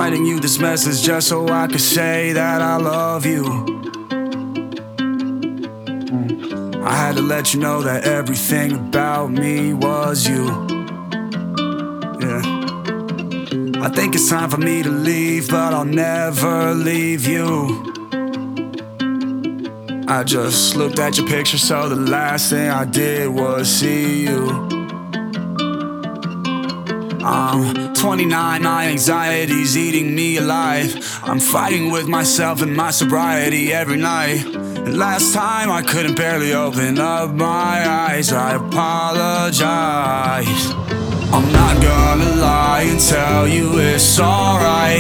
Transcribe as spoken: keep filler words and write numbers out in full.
writing you this message just so I could say that I love you. I had to let you know that everything about me was you. Yeah. I think it's time for me to leave, but I'll never leave you. I just looked at your picture, so the last thing I did was see you. I'm twenty-nine, my anxiety's eating me alive. I'm fighting with myself and my sobriety every night. And last time I couldn't barely open up my eyes. I apologize. I'm not gonna lie and tell you it's alright.